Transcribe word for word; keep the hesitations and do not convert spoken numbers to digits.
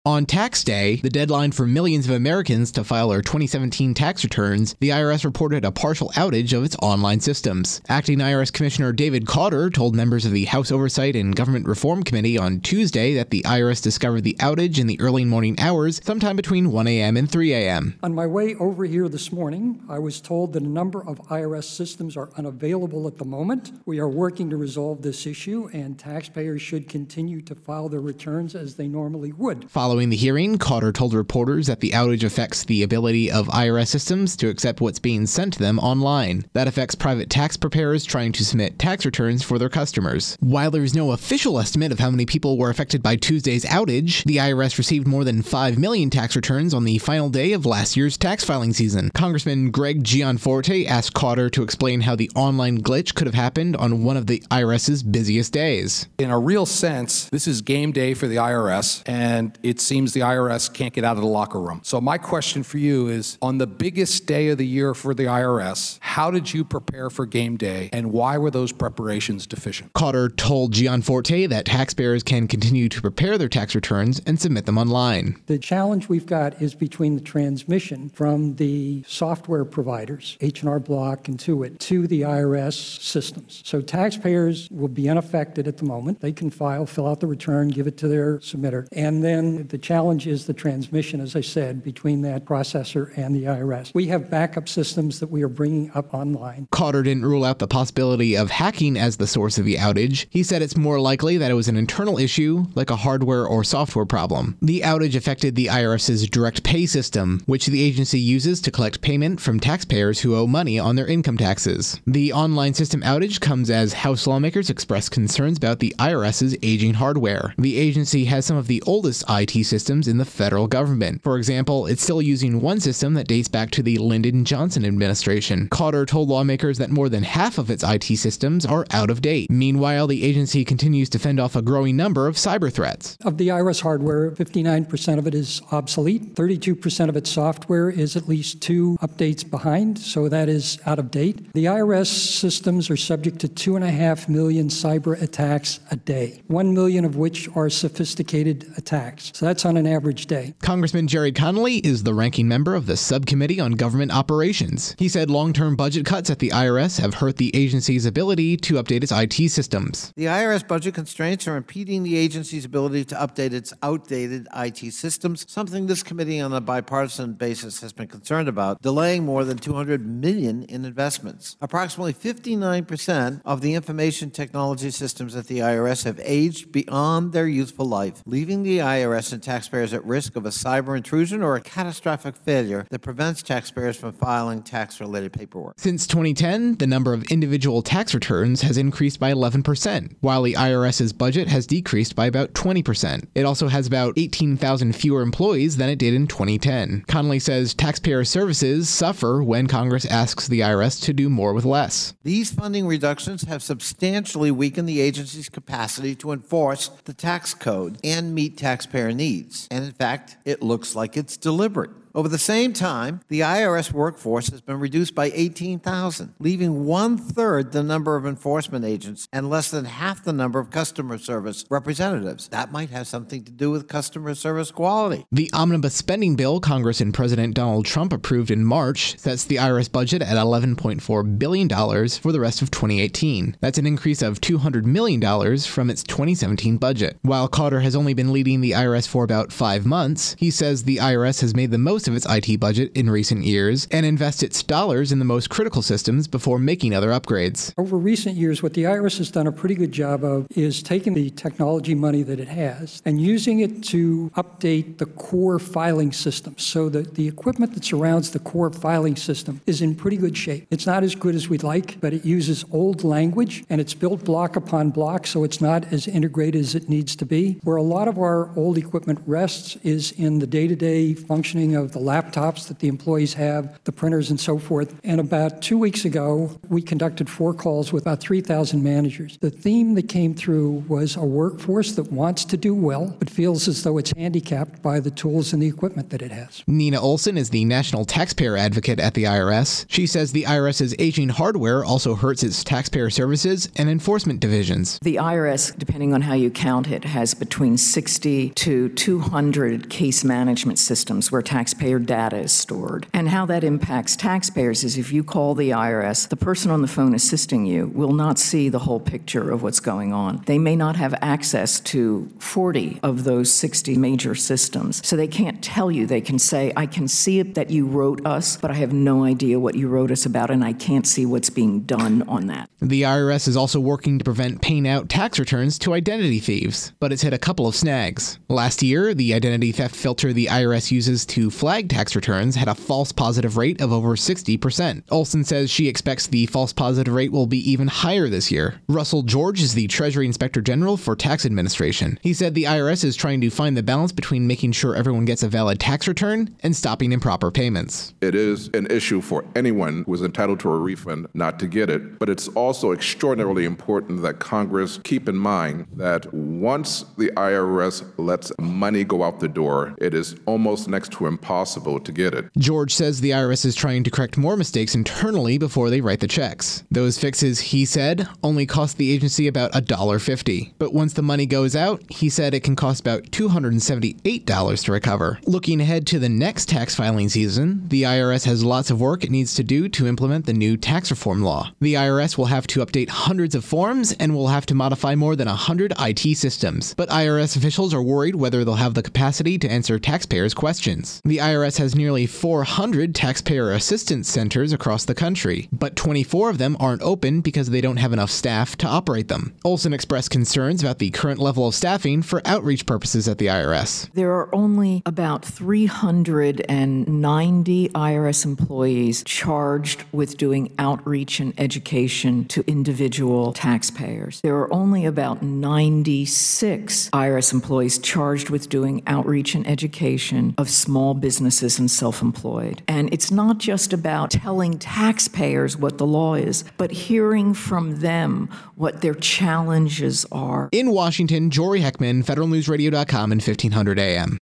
On tax day, the deadline for millions of Americans to file their twenty seventeen tax returns, the I R S reported a partial outage of its online systems. Acting I R S Commissioner David Cotter told members of the House Oversight and Government Reform Committee on Tuesday that the I R S discovered the outage in the early morning hours, sometime between one a.m. and three a.m. On my way over here this morning, I was told that a number of I R S systems are unavailable at the moment. We are working to resolve this issue, and taxpayers should continue to file their returns as they normally would. Following the hearing, Cotter told reporters that the outage affects the ability of I R S systems to accept what's being sent to them online. That affects private tax preparers trying to submit tax returns for their customers. While there is no official estimate of how many people were affected by Tuesday's outage, the I R S received more than five million tax returns on the final day of last year's tax filing season. Congressman Greg Gianforte asked Cotter to explain how the online glitch could have happened on one of the IRS's busiest days. In a real sense, this is game day for the I R S, and it seems the I R S can't get out of the locker room. So my question for you is, on the biggest day of the year for the I R S, how did you prepare for game day, and why were those preparations deficient? Cotter told Gianforte that taxpayers can continue to prepare their tax returns and submit them online. The challenge we've got is between the transmission from the software providers, H and R Block and Intuit, to the I R S systems. So taxpayers will be unaffected at the moment. They can file, fill out the return, give it to their submitter, and then the challenge is the transmission, as I said, between that processor and the I R S. We have backup systems that we are bringing up online. Cotter didn't rule out the possibility of hacking as the source of the outage. He said it's more likely that it was an internal issue, like a hardware or software problem. The outage affected the IRS's direct pay system, which the agency uses to collect payment from taxpayers who owe money on their income taxes. The online system outage comes as House lawmakers express concerns about the IRS's aging hardware. The agency has some of the oldest I T systems in the federal government. For example, it's still using one system that dates back to the Lyndon Johnson administration. Cotter told lawmakers that more than half of its I T systems are out of date. Meanwhile, the agency continues to fend off a growing number of cyber threats. Of the I R S hardware, fifty-nine percent of it is obsolete. thirty-two percent of its software is at least two updates behind, so that is out of date. The I R S systems are subject to two and a half million cyber attacks a day, one million of which are sophisticated attacks. So that's on an average day. Congressman Jerry Connolly is the ranking member of the Subcommittee on Government Operations. He said long-term budget cuts at the I R S have hurt the agency's ability to update its I T systems. The I R S budget constraints are impeding the agency's ability to update its outdated I T systems, something this committee on a bipartisan basis has been concerned about, delaying more than two hundred million dollars in investments. Approximately fifty-nine percent of the information technology systems at the I R S have aged beyond their useful life, leaving the I R S and taxpayers at risk of a cyber intrusion or a catastrophic failure that prevents taxpayers from filing tax-related paperwork. Since twenty ten, the number of individual tax returns has increased by eleven percent, while the I R S's budget has decreased by about twenty percent. It also has about eighteen thousand fewer employees than it did in twenty ten. Connolly says taxpayer services suffer when Congress asks the I R S to do more with less. These funding reductions have substantially weakened the agency's capacity to enforce the tax code and meet taxpayer needs. And in fact, it looks like it's deliberate. Over the same time, the I R S workforce has been reduced by eighteen thousand, leaving one-third the number of enforcement agents and less than half the number of customer service representatives. That might have something to do with customer service quality. The omnibus spending bill Congress and President Donald Trump approved in March sets the I R S budget at eleven point four billion dollars for the rest of twenty eighteen. That's an increase of two hundred million dollars from its twenty seventeen budget. While Cotter has only been leading the I R S for about five months, he says the I R S has made the most of its I T budget in recent years and invest its dollars in the most critical systems before making other upgrades. Over recent years, what the I R S has done a pretty good job of is taking the technology money that it has and using it to update the core filing system so that the equipment that surrounds the core filing system is in pretty good shape. It's not as good as we'd like, but it uses old language and it's built block upon block, so it's not as integrated as it needs to be. Where a lot of our old equipment rests is in the day-to-day functioning of of the laptops that the employees have, the printers and so forth. And about two weeks ago, we conducted four calls with about three thousand managers. The theme that came through was a workforce that wants to do well, but feels as though it's handicapped by the tools and the equipment that it has. Nina Olson is the national taxpayer advocate at the I R S. She says the IRS's aging hardware also hurts its taxpayer services and enforcement divisions. The I R S, depending on how you count it, has between sixty to two hundred case management systems where taxpayer data is stored. And how that impacts taxpayers is if you call the I R S, the person on the phone assisting you will not see the whole picture of what's going on. They may not have access to forty of those sixty major systems, so they can't tell you. They can say, I can see it that you wrote us, but I have no idea what you wrote us about, and I can't see what's being done on that. The I R S is also working to prevent paying out tax returns to identity thieves, but it's hit a couple of snags. Last year, the identity theft filter the I R S uses to flag tax returns had a false positive rate of over sixty percent. Olson says she expects the false positive rate will be even higher this year. Russell George is the Treasury Inspector General for Tax Administration. He said the I R S is trying to find the balance between making sure everyone gets a valid tax return and stopping improper payments. It is an issue for anyone who is entitled to a refund not to get it, but it's also extraordinarily important that Congress keep in mind that once the I R S lets money go out the door, it is almost next to impossible to get it. George says the I R S is trying to correct more mistakes internally before they write the checks. Those fixes, he said, only cost the agency about one dollar fifty. But once the money goes out, he said it can cost about two hundred seventy-eight dollars to recover. Looking ahead to the next tax filing season, the I R S has lots of work it needs to do to implement the new tax reform law. The I R S will have to update hundreds of forms and will have to modify more than one hundred I T systems. But I R S officials are worried whether they'll have the capacity to answer taxpayers' questions. The I R S has nearly four hundred taxpayer assistance centers across the country, but twenty-four of them aren't open because they don't have enough staff to operate them. Olson expressed concerns about the current level of staffing for outreach purposes at the I R S. There are only about three hundred ninety I R S employees charged with doing outreach and education to individual taxpayers. There are only about ninety-six I R S employees charged with doing outreach and education of small businesses and self-employed. And it's not just about telling taxpayers what the law is, but hearing from them what their challenges are. In Washington, Jory Heckman, Federal News Radio dot com and fifteen hundred A M.